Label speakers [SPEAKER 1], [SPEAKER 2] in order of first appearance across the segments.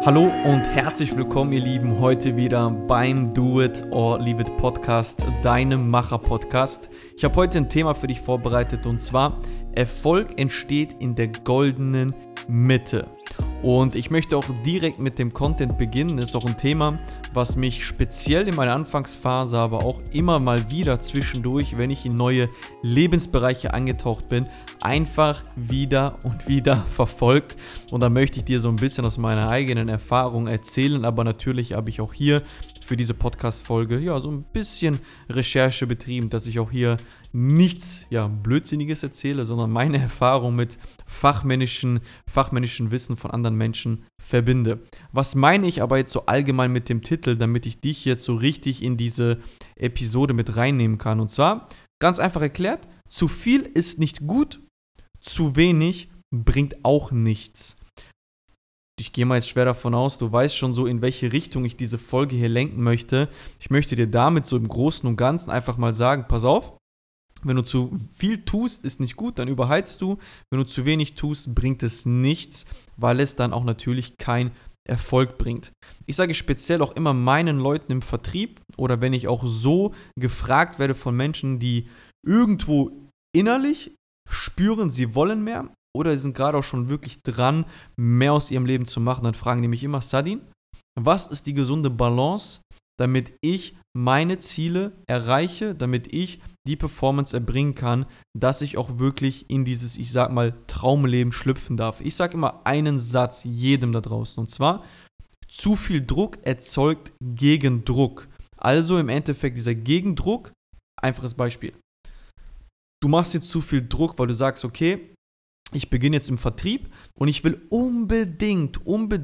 [SPEAKER 1] Hallo und herzlich willkommen, ihr Lieben, heute wieder beim Do It or Leave It Podcast, deinem Macher-Podcast. Ich habe heute ein Thema für dich vorbereitet und zwar: Erfolg entsteht in der goldenen Mitte. Und ich möchte auch direkt mit dem Content beginnen. Das ist auch ein Thema, was mich speziell in meiner Anfangsphase, aber auch immer mal wieder zwischendurch, wenn ich in neue Lebensbereiche angetaucht bin, einfach wieder und wieder verfolgt. Und da möchte ich dir so ein bisschen aus meiner eigenen Erfahrung erzählen, aber natürlich habe ich auch hier für diese Podcast-Folge so ein bisschen Recherche betrieben, dass ich auch hier nichts Blödsinniges erzähle, sondern meine Erfahrung mit fachmännischen Wissen von anderen Menschen verbinde. Was meine ich aber jetzt so allgemein mit dem Titel, damit ich dich jetzt so richtig in diese Episode mit reinnehmen kann? Und zwar, ganz einfach erklärt, zu viel ist nicht gut, zu wenig bringt auch nichts. Ich gehe mal jetzt schwer davon aus, du weißt schon so, in welche Richtung ich diese Folge hier lenken möchte. Ich möchte dir damit so im Großen und Ganzen einfach mal sagen, pass auf, wenn du zu viel tust, ist nicht gut, dann überheizt du. Wenn du zu wenig tust, bringt es nichts, weil es dann auch natürlich keinen Erfolg bringt. Ich sage speziell auch immer meinen Leuten im Vertrieb oder wenn ich auch so gefragt werde von Menschen, die irgendwo innerlich spüren, sie wollen mehr oder sie sind gerade auch schon wirklich dran, mehr aus ihrem Leben zu machen, dann fragen die mich immer: Sadin, was ist die gesunde Balance, damit ich meine Ziele erreiche, damit ich die Performance erbringen kann, dass ich auch wirklich in dieses, ich sag mal, Traumleben schlüpfen darf. Ich sage immer einen Satz jedem da draußen und zwar: zu viel Druck erzeugt Gegendruck. Also im Endeffekt dieser Gegendruck, einfaches Beispiel. Du machst jetzt zu viel Druck, weil du sagst, okay, ich beginne jetzt im Vertrieb und ich will unbedingt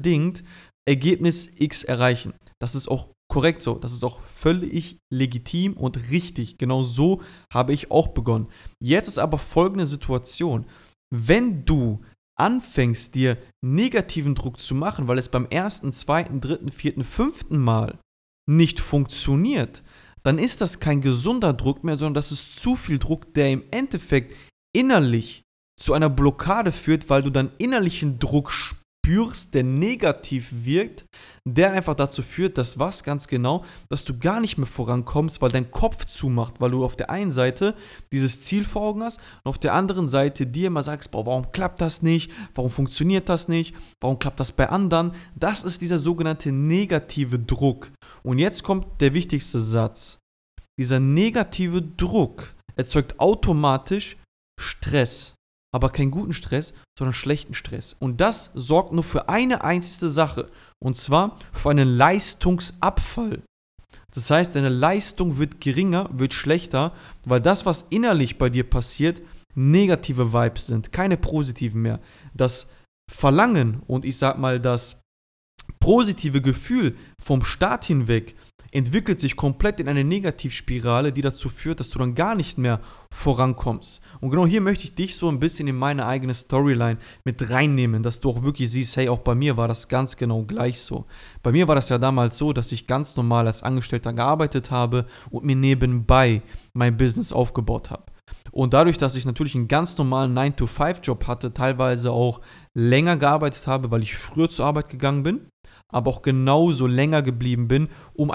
[SPEAKER 1] Ergebnis X erreichen. Das ist auch korrekt so. Das ist auch völlig legitim und richtig. Genau so habe ich auch begonnen. Jetzt ist aber folgende Situation. Wenn du anfängst, dir negativen Druck zu machen, weil es beim ersten, zweiten, dritten, vierten, fünften Mal nicht funktioniert, dann ist das kein gesunder Druck mehr, sondern das ist zu viel Druck, der im Endeffekt innerlich zu einer Blockade führt, weil du dann innerlichen Druck spürst, der negativ wirkt, der einfach dazu führt, dass dass du gar nicht mehr vorankommst, weil dein Kopf zumacht, weil du auf der einen Seite dieses Ziel vor Augen hast und auf der anderen Seite dir immer sagst, boah, warum klappt das nicht, warum funktioniert das nicht, warum klappt das bei anderen? Das ist dieser sogenannte negative Druck. Und jetzt kommt der wichtigste Satz. Dieser negative Druck erzeugt automatisch Stress. Aber keinen guten Stress, sondern schlechten Stress. Und das sorgt nur für eine einzige Sache. Und zwar für einen Leistungsabfall. Das heißt, deine Leistung wird geringer, wird schlechter, weil das, was innerlich bei dir passiert, negative Vibes sind, keine positiven mehr. Das Verlangen und ich sag mal das positive Gefühl vom Start hinweg entwickelt sich komplett in eine Negativspirale, die dazu führt, dass du dann gar nicht mehr vorankommst. Und genau hier möchte ich dich so ein bisschen in meine eigene Storyline mit reinnehmen, dass du auch wirklich siehst, hey, auch bei mir war das ganz genau gleich so. Bei mir war das ja damals so, dass ich ganz normal als Angestellter gearbeitet habe und mir nebenbei mein Business aufgebaut habe. Und dadurch, dass ich natürlich einen ganz normalen 9-to-5-Job hatte, teilweise auch länger gearbeitet habe, weil ich früher zur Arbeit gegangen bin, aber auch genauso länger geblieben bin,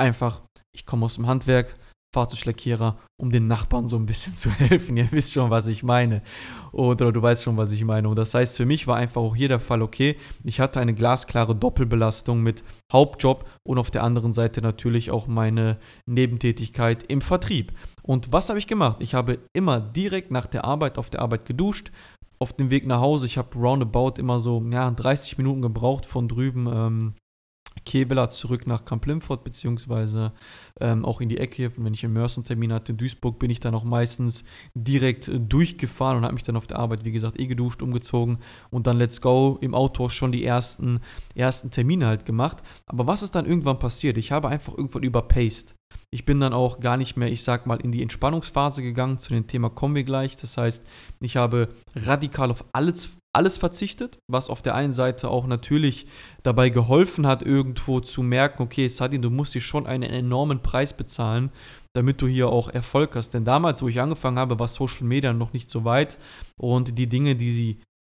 [SPEAKER 1] ich komme aus dem Handwerk, Fahrzeuglackierer, um den Nachbarn so ein bisschen zu helfen. Ihr wisst schon, was ich meine. Oder du weißt schon, was ich meine. Und das heißt, für mich war einfach auch hier der Fall, okay, ich hatte eine glasklare Doppelbelastung mit Hauptjob und auf der anderen Seite natürlich auch meine Nebentätigkeit im Vertrieb. Und was habe ich gemacht? Ich habe immer direkt nach der Arbeit auf der Arbeit geduscht. Auf dem Weg nach Hause, ich habe roundabout immer so 30 Minuten gebraucht von drüben Kevela zurück nach Kamp-Lintfort, beziehungsweise auch in die Ecke. Wenn ich einen Mörsen-Termin hatte in Duisburg, bin ich dann auch meistens direkt durchgefahren und habe mich dann auf der Arbeit, wie gesagt, geduscht, umgezogen und dann let's go im Auto schon die ersten Termine halt gemacht. Aber was ist dann irgendwann passiert? Ich habe einfach irgendwann überpaced. Ich bin dann auch gar nicht mehr, ich sag mal, in die Entspannungsphase gegangen. Zu dem Thema kommen wir gleich. Das heißt, ich habe radikal auf alles verzichtet, was auf der einen Seite auch natürlich dabei geholfen hat, irgendwo zu merken, okay, Sadin, du musst dir schon einen enormen Preis bezahlen, damit du hier auch Erfolg hast. Denn damals, wo ich angefangen habe, war Social Media noch nicht so weit und die Dinge, die sie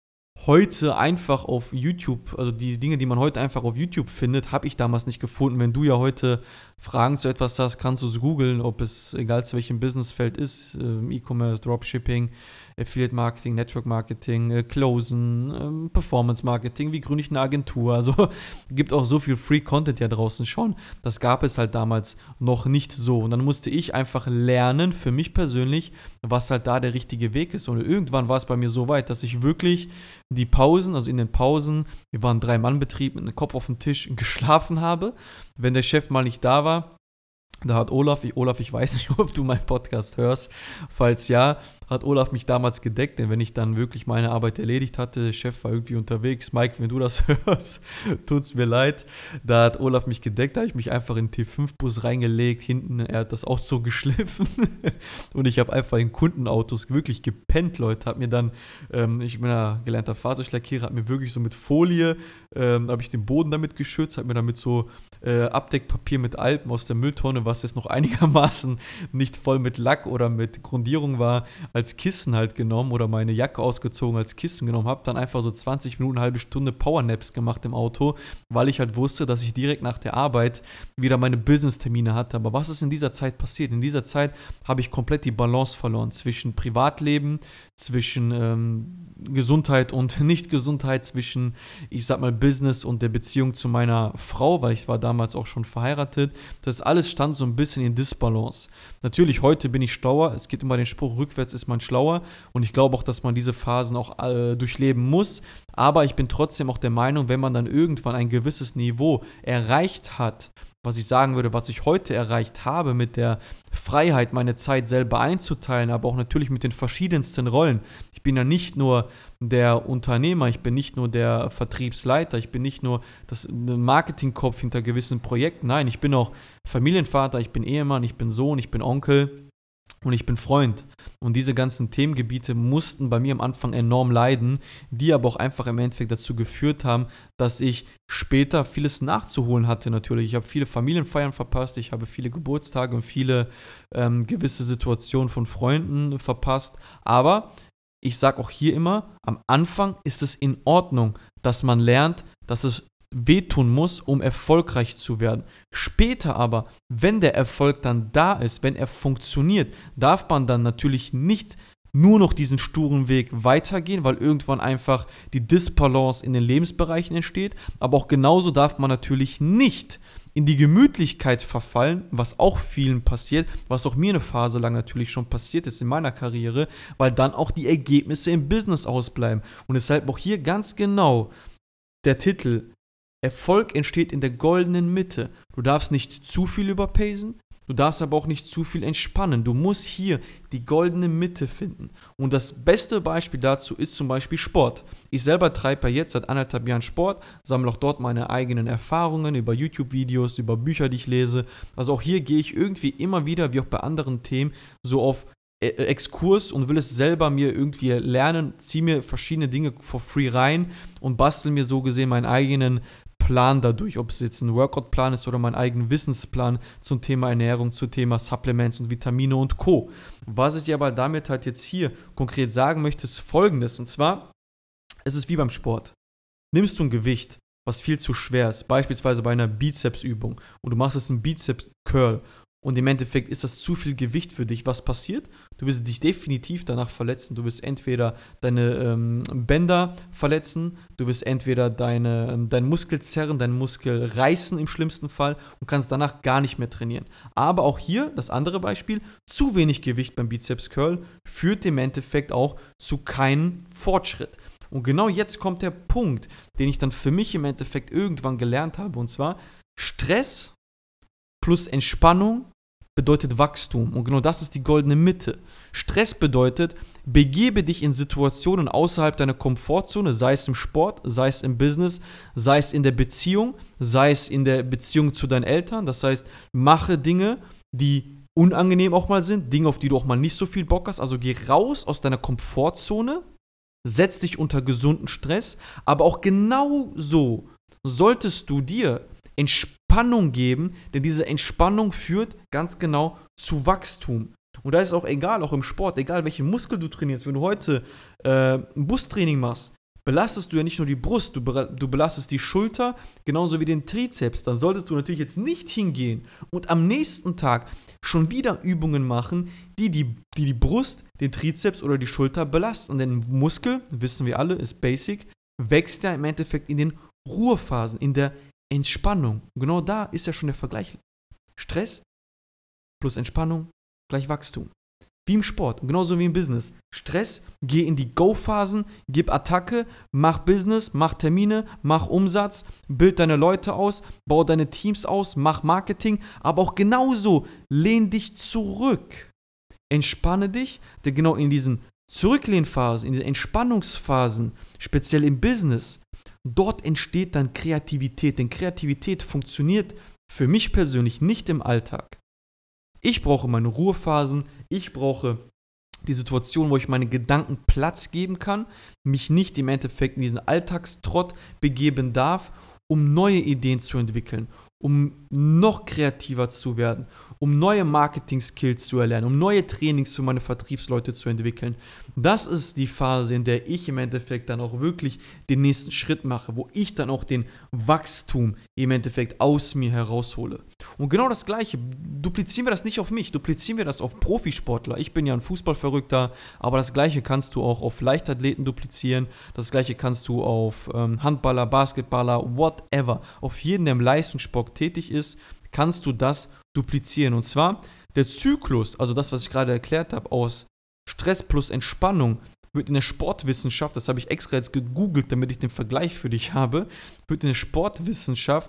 [SPEAKER 1] heute einfach auf YouTube, also die Dinge, die man heute einfach auf YouTube findet, habe ich damals nicht gefunden. Wenn du ja heute Fragen zu etwas hast, kannst du es googeln, ob es, egal zu welchem Businessfeld ist, E-Commerce, Dropshipping, Affiliate Marketing, Network Marketing, Closen, Performance Marketing, wie gründe ich eine Agentur. Also gibt auch so viel Free Content ja draußen schon. Das gab es halt damals noch nicht so. Und dann musste ich einfach lernen, für mich persönlich, was halt da der richtige Weg ist. Und irgendwann war es bei mir so weit, dass ich wirklich die Pausen, also in den Pausen, wir waren ein 3-Mann-Betrieb mit einem Kopf auf dem Tisch, geschlafen habe. Wenn der Chef mal nicht da war, da hat Olaf, ich weiß nicht, ob du meinen Podcast hörst, falls ja, hat Olaf mich damals gedeckt, denn wenn ich dann wirklich meine Arbeit erledigt hatte, der Chef war irgendwie unterwegs, Mike, wenn du das hörst, tut's mir leid, da hat Olaf mich gedeckt, da habe ich mich einfach in den T5-Bus reingelegt, hinten, er hat das Auto geschliffen und ich habe einfach in Kundenautos wirklich gepennt, Leute, habe mir dann, ich bin ja gelernter Fahrzeuglackierer, habe mir wirklich so mit Folie, habe ich den Boden damit geschützt, habe mir damit so Abdeckpapier mit Alpen aus der Mülltonne, was jetzt noch einigermaßen nicht voll mit Lack oder mit Grundierung war, als Kissen halt genommen oder meine Jacke ausgezogen als Kissen genommen, habe dann einfach so 20 Minuten, eine halbe Stunde Powernaps gemacht im Auto, weil ich halt wusste, dass ich direkt nach der Arbeit wieder meine Business-Termine hatte. Aber was ist in dieser Zeit passiert? In dieser Zeit habe ich komplett die Balance verloren zwischen Privatleben, zwischen Gesundheit und Nicht-Gesundheit, zwischen, ich sag mal, Business und der Beziehung zu meiner Frau, weil ich war damals auch schon verheiratet. Das alles stand so ein bisschen in Disbalance. Natürlich, heute bin ich schlauer. Es geht immer den Spruch, rückwärts ist man schlauer. Und ich glaube auch, dass man diese Phasen auch durchleben muss. Aber ich bin trotzdem auch der Meinung, wenn man dann irgendwann ein gewisses Niveau erreicht hat, was ich sagen würde, was ich heute erreicht habe mit der Freiheit, meine Zeit selber einzuteilen, aber auch natürlich mit den verschiedensten Rollen. Ich bin ja nicht nur der Unternehmer, ich bin nicht nur der Vertriebsleiter, ich bin nicht nur der Marketingkopf hinter gewissen Projekten. Nein, ich bin auch Familienvater, ich bin Ehemann, ich bin Sohn, ich bin Onkel und ich bin Freund. Und diese ganzen Themengebiete mussten bei mir am Anfang enorm leiden, die aber auch einfach im Endeffekt dazu geführt haben, dass ich später vieles nachzuholen hatte natürlich. Ich habe viele Familienfeiern verpasst, ich habe viele Geburtstage und viele gewisse Situationen von Freunden verpasst. Aber ich sage auch hier immer, am Anfang ist es in Ordnung, dass man lernt, dass es wehtun muss, um erfolgreich zu werden. Später aber, wenn der Erfolg dann da ist, wenn er funktioniert, darf man dann natürlich nicht nur noch diesen sturen Weg weitergehen, weil irgendwann einfach die Disbalance in den Lebensbereichen entsteht. Aber auch genauso darf man natürlich nicht in die Gemütlichkeit verfallen, was auch vielen passiert, was auch mir eine Phase lang natürlich schon passiert ist in meiner Karriere, weil dann auch die Ergebnisse im Business ausbleiben. Und deshalb auch hier ganz genau der Titel: Erfolg entsteht in der goldenen Mitte. Du darfst nicht zu viel überpacen, du darfst aber auch nicht zu viel entspannen. Du musst hier die goldene Mitte finden. Und das beste Beispiel dazu ist zum Beispiel Sport. Ich selber treibe ja jetzt seit 1,5 Jahren Sport, sammle auch dort meine eigenen Erfahrungen über YouTube-Videos, über Bücher, die ich lese. Also auch hier gehe ich irgendwie immer wieder, wie auch bei anderen Themen, so auf Exkurs und will es selber mir irgendwie lernen, ziehe mir verschiedene Dinge for free rein und bastel mir so gesehen meinen eigenen Plan dadurch, ob es jetzt ein Workout-Plan ist oder mein eigenen Wissensplan zum Thema Ernährung, zum Thema Supplements und Vitamine und Co. Was ich dir aber damit halt jetzt hier konkret sagen möchte, ist Folgendes, und zwar, es ist wie beim Sport. Nimmst du ein Gewicht, was viel zu schwer ist, beispielsweise bei einer Bizepsübung, und du machst jetzt einen Bizeps-Curl, und im Endeffekt ist das zu viel Gewicht für dich. Was passiert? Du wirst dich definitiv danach verletzen. Du wirst entweder deine Bänder verletzen, du wirst entweder deinen Muskel zerren, deinen Muskel reißen im schlimmsten Fall und kannst danach gar nicht mehr trainieren. Aber auch hier, das andere Beispiel, zu wenig Gewicht beim Bizeps Curl führt im Endeffekt auch zu keinem Fortschritt. Und genau jetzt kommt der Punkt, den ich dann für mich im Endeffekt irgendwann gelernt habe, und zwar: Stress plus Entspannung bedeutet Wachstum. Und genau das ist die goldene Mitte. Stress bedeutet, begebe dich in Situationen außerhalb deiner Komfortzone, sei es im Sport, sei es im Business, sei es in der Beziehung, sei es in der Beziehung zu deinen Eltern. Das heißt, mache Dinge, die unangenehm auch mal sind, Dinge, auf die du auch mal nicht so viel Bock hast. Also geh raus aus deiner Komfortzone, setz dich unter gesunden Stress, aber auch genauso solltest du dir Entspannung geben, denn diese Entspannung führt ganz genau zu Wachstum. Und da ist auch egal, auch im Sport, egal welchen Muskel du trainierst, wenn du heute ein Bustraining machst, belastest du ja nicht nur die Brust, du belastest die Schulter, genauso wie den Trizeps. Dann solltest du natürlich jetzt nicht hingehen und am nächsten Tag schon wieder Übungen machen, die Brust, den Trizeps oder die Schulter belasten. Denn Muskel, wissen wir alle, ist basic, wächst ja im Endeffekt in den Ruhephasen, in der Entspannung. Und genau da ist ja schon der Vergleich. Stress plus Entspannung gleich Wachstum. Wie im Sport und genauso wie im Business. Stress, geh in die Go-Phasen, gib Attacke, mach Business, mach Termine, mach Umsatz, bild deine Leute aus, bau deine Teams aus, mach Marketing, aber auch genauso, lehn dich zurück. Entspanne dich, denn genau in diesen Zurücklehnphasen, in den Entspannungsphasen, speziell im Business, dort entsteht dann Kreativität, denn Kreativität funktioniert für mich persönlich nicht im Alltag. Ich brauche meine Ruhephasen, ich brauche die Situation, wo ich meine Gedanken Platz geben kann, mich nicht im Endeffekt in diesen Alltagstrott begeben darf, um neue Ideen zu entwickeln, um noch kreativer zu werden, um neue Marketing-Skills zu erlernen, um neue Trainings für meine Vertriebsleute zu entwickeln. Das ist die Phase, in der ich im Endeffekt dann auch wirklich den nächsten Schritt mache, wo ich dann auch den Wachstum im Endeffekt aus mir heraushole. Und genau das Gleiche, duplizieren wir das nicht auf mich, duplizieren wir das auf Profisportler. Ich bin ja ein Fußballverrückter, aber das Gleiche kannst du auch auf Leichtathleten duplizieren, das Gleiche kannst du auf Handballer, Basketballer, whatever. Auf jeden, der im Leistungssport tätig ist, kannst du das duplizieren. Und zwar der Zyklus, also das, was ich gerade erklärt habe, aus Stress plus Entspannung, wird in der Sportwissenschaft, das habe ich extra jetzt gegoogelt, damit ich den Vergleich für dich habe, wird in der Sportwissenschaft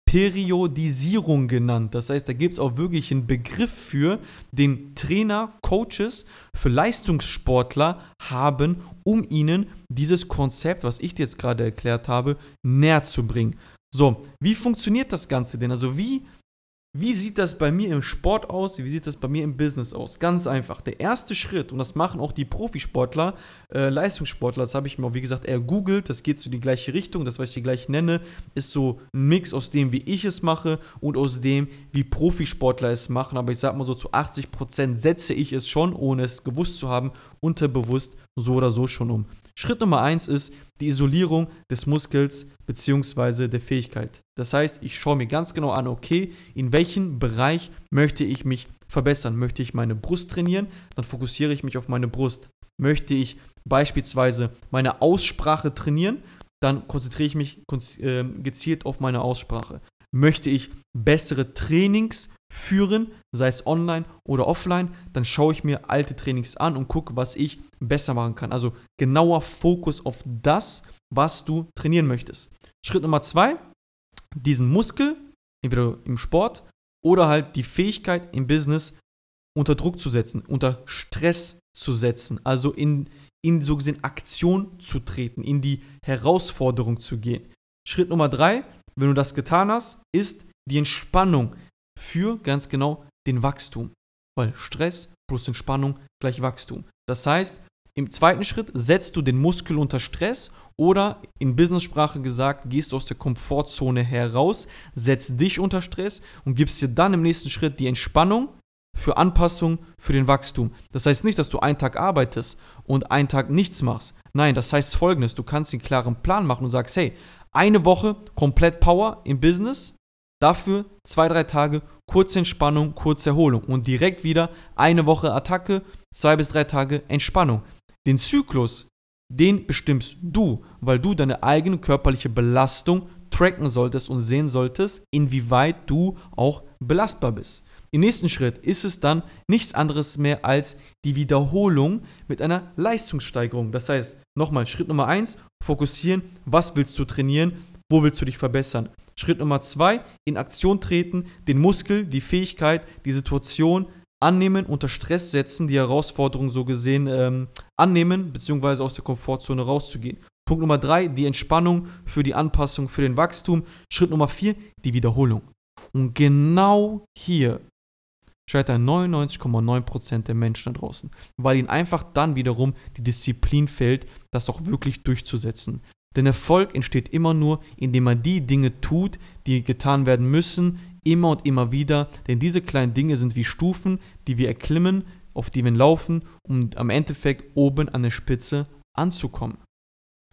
[SPEAKER 1] Periodisierung genannt. Das heißt, da gibt es auch wirklich einen Begriff für, den Trainer, Coaches für Leistungssportler haben, um ihnen dieses Konzept, was ich dir jetzt gerade erklärt habe, näher zu bringen. So, wie funktioniert das Ganze denn? Also wie sieht das bei mir im Sport aus? Wie sieht das bei mir im Business aus? Ganz einfach. Der erste Schritt, und das machen auch die Profisportler, Leistungssportler, das habe ich mir auch, wie gesagt, eher googelt, das geht so in die gleiche Richtung, das, was ich hier gleich nenne, ist so ein Mix aus dem, wie ich es mache und aus dem, wie Profisportler es machen. Aber ich sage mal so, zu 80% setze ich es schon, ohne es gewusst zu haben, unterbewusst so oder so schon um. Schritt Nummer 1 ist die Isolierung des Muskels bzw. der Fähigkeit. Das heißt, ich schaue mir ganz genau an, okay, in welchem Bereich möchte ich mich verbessern? Möchte ich meine Brust trainieren? Dann fokussiere ich mich auf meine Brust. Möchte ich beispielsweise meine Aussprache trainieren? Dann konzentriere ich mich gezielt auf meine Aussprache. Möchte ich bessere Trainings führen, sei es online oder offline, dann schaue ich mir alte Trainings an und gucke, was ich besser machen kann. Also genauer Fokus auf das, was du trainieren möchtest. Schritt Nummer 2, diesen Muskel, entweder im Sport oder halt die Fähigkeit im Business unter Druck zu setzen, unter Stress zu setzen, also in so gesehen Aktion zu treten, in die Herausforderung zu gehen. Schritt Nummer 3, wenn du das getan hast, ist die Entspannung für ganz genau den Wachstum. Weil Stress plus Entspannung gleich Wachstum. Das heißt, im zweiten Schritt setzt du den Muskel unter Stress oder in Business-Sprache gesagt, gehst du aus der Komfortzone heraus, setzt dich unter Stress und gibst dir dann im nächsten Schritt die Entspannung für Anpassung, für den Wachstum. Das heißt nicht, dass du einen Tag arbeitest und einen Tag nichts machst. Nein, das heißt Folgendes, du kannst einen klaren Plan machen und sagst, hey, eine Woche komplett Power im Business, dafür 2-3 Tage kurze Entspannung, kurze Erholung und direkt wieder eine Woche Attacke, 2-3 Tage Entspannung. Den Zyklus, den bestimmst du, weil du deine eigene körperliche Belastung tracken solltest und sehen solltest, inwieweit du auch belastbar bist. Im nächsten Schritt ist es dann nichts anderes mehr als die Wiederholung mit einer Leistungssteigerung. Das heißt, nochmal, Schritt Nummer 1, fokussieren, was willst du trainieren, wo willst du dich verbessern. Schritt Nummer 2, in Aktion treten, den Muskel, die Fähigkeit, die Situation annehmen, unter Stress setzen, die Herausforderung so gesehen annehmen, beziehungsweise aus der Komfortzone rauszugehen. Punkt Nummer 3, die Entspannung für die Anpassung, für den Wachstum. Schritt Nummer 4, die Wiederholung. Und genau hier scheitern 99,9% der Menschen da draußen, weil ihnen einfach dann wiederum die Disziplin fehlt, das auch wirklich durchzusetzen. Denn Erfolg entsteht immer nur, indem man die Dinge tut, die getan werden müssen, immer und immer wieder. Denn diese kleinen Dinge sind wie Stufen, die wir erklimmen, auf die wir laufen, um am Endeffekt oben an der Spitze anzukommen.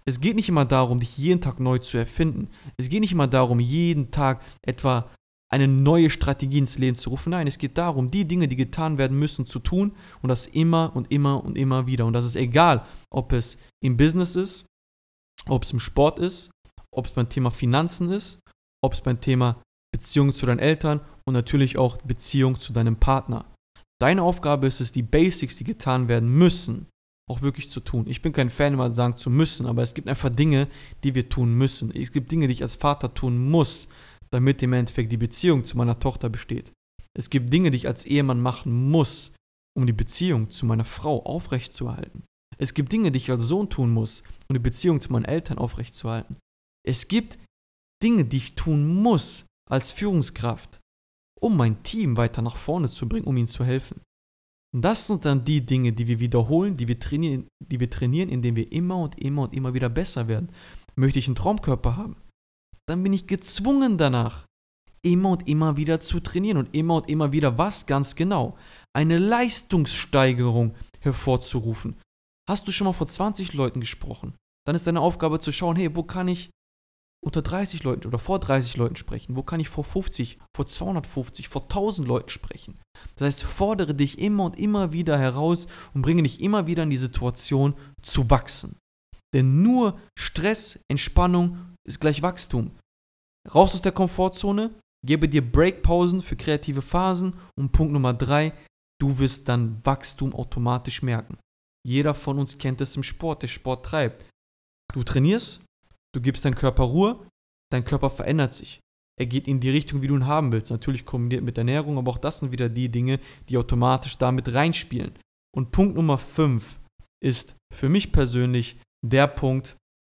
[SPEAKER 1] Es geht nicht immer darum, dich jeden Tag neu zu erfinden. Es geht nicht immer darum, jeden Tag etwa eine neue Strategie ins Leben zu rufen. Nein, es geht darum, die Dinge, die getan werden müssen, zu tun und das immer und immer und immer wieder. Und das ist egal, ob es im Business ist, ob es im Sport ist, ob es beim Thema Finanzen ist, ob es beim Thema Beziehung zu deinen Eltern und natürlich auch Beziehung zu deinem Partner. Deine Aufgabe ist es, die Basics, die getan werden müssen, auch wirklich zu tun. Ich bin kein Fan, immer sagen zu müssen, aber es gibt einfach Dinge, die wir tun müssen. Es gibt Dinge, die ich als Vater tun muss, damit im Endeffekt die Beziehung zu meiner Tochter besteht. Es gibt Dinge, die ich als Ehemann machen muss, um die Beziehung zu meiner Frau aufrechtzuerhalten. Es gibt Dinge, die ich als Sohn tun muss, um die Beziehung zu meinen Eltern aufrechtzuerhalten. Es gibt Dinge, die ich tun muss als Führungskraft, um mein Team weiter nach vorne zu bringen, um ihnen zu helfen. Und das sind dann die Dinge, die wir wiederholen, die wir trainieren, indem wir immer und immer und immer wieder besser werden. Möchte ich einen Traumkörper haben, dann bin ich gezwungen danach, immer und immer wieder zu trainieren und immer wieder was ganz genau? Eine Leistungssteigerung hervorzurufen. Hast du schon mal vor 20 Leuten gesprochen? Dann ist deine Aufgabe zu schauen, hey, wo kann ich unter 30 Leuten oder vor 30 Leuten sprechen? Wo kann ich vor 50, vor 250, vor 1000 Leuten sprechen? Das heißt, fordere dich immer und immer wieder heraus und bringe dich immer wieder in die Situation zu wachsen. Denn nur Stress, Entspannung ist gleich Wachstum. Raus aus der Komfortzone, gebe dir Breakpausen für kreative Phasen und Punkt Nummer 3, du wirst dann Wachstum automatisch merken. Jeder von uns kennt es im Sport, der Sport treibt. Du trainierst, du gibst deinem Körper Ruhe, dein Körper verändert sich. Er geht in die Richtung, wie du ihn haben willst. Natürlich kombiniert mit Ernährung, aber auch das sind wieder die Dinge, die automatisch damit reinspielen. Und Punkt Nummer 5 ist für mich persönlich der Punkt,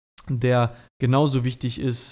[SPEAKER 1] der genauso wichtig ist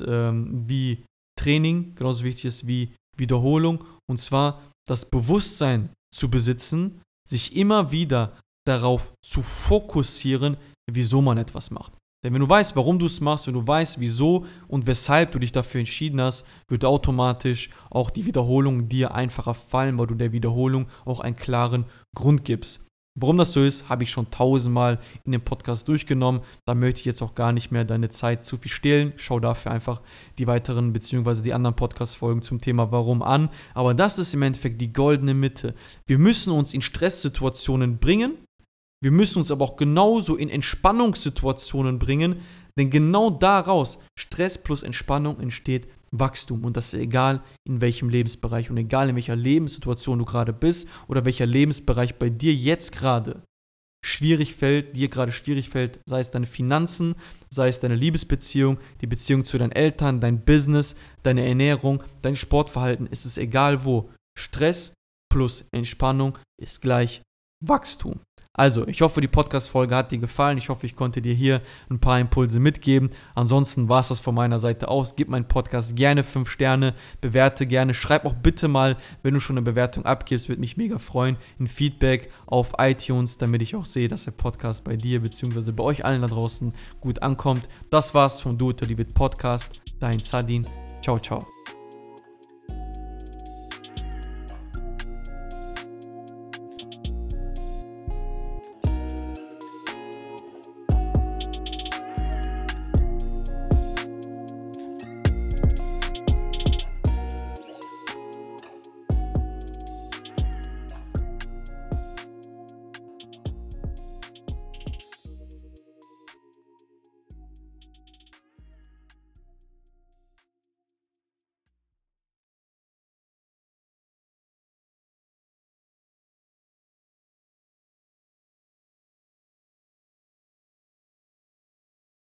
[SPEAKER 1] wie Training, genauso wichtig ist wie Wiederholung. Und zwar das Bewusstsein zu besitzen, sich immer wieder darauf zu fokussieren, wieso man etwas macht. Denn wenn du weißt, warum du es machst, wenn du weißt, wieso und weshalb du dich dafür entschieden hast, wird automatisch auch die Wiederholung dir einfacher fallen, weil du der Wiederholung auch einen klaren Grund gibst. Warum das so ist, habe ich schon 1000-mal in dem Podcast durchgenommen. Da möchte ich jetzt auch gar nicht mehr deine Zeit zu viel stehlen. Schau dafür einfach die weiteren bzw. die anderen Podcast-Folgen zum Thema Warum an. Aber das ist im Endeffekt die goldene Mitte. Wir müssen uns in Stresssituationen bringen. Wir müssen uns aber auch genauso in Entspannungssituationen bringen. Denn genau daraus, Stress plus Entspannung, entsteht Wachstum. Und das ist egal, in welchem Lebensbereich und egal, in welcher Lebenssituation du gerade bist oder welcher Lebensbereich bei dir jetzt gerade schwierig fällt, sei es deine Finanzen, sei es deine Liebesbeziehung, die Beziehung zu deinen Eltern, dein Business, deine Ernährung, dein Sportverhalten, ist es egal wo. Stress plus Entspannung ist gleich Wachstum. Also, ich hoffe, die Podcast-Folge hat dir gefallen. Ich hoffe, ich konnte dir hier ein paar Impulse mitgeben. Ansonsten war es das von meiner Seite aus. Gib meinen Podcast gerne 5 Sterne, bewerte gerne. Schreib auch bitte mal, wenn du schon eine Bewertung abgibst, würde mich mega freuen, ein Feedback auf iTunes, damit ich auch sehe, dass der Podcast bei dir bzw. bei euch allen da draußen gut ankommt. Das war's vom Do It or Leave It Podcast. Dein Sadin. Ciao, ciao.